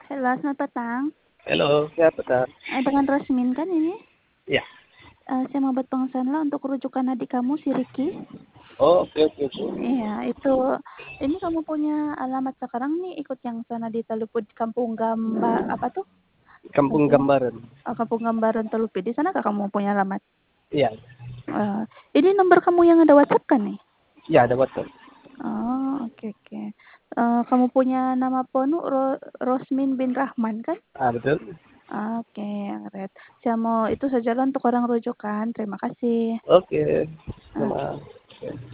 Halo, selamat petang. Halo, ya benar. Dengan Rosmin kan ini? Ya. Saya mau buat pengesahan untuk rujukan adik kamu, si Ricky. Oh, oke. Iya, itu. Ini kamu punya alamat sekarang nih, ikut yang sana di Telupud, Kampung Gambar, apa tuh? Kampung Gambaran. Kampung Gambaran Telupud. Di sana kah kamu punya alamat? Iya. Ini nomor kamu yang ada WhatsApp kan nih? Iya, ada WhatsApp. Oh, oke. Kamu punya nama penuh Rosmin bin Rahman kan? Betul. Oke, Red. Saya mau itu saja untuk orang rujukan. Terima kasih. Oke. Sama.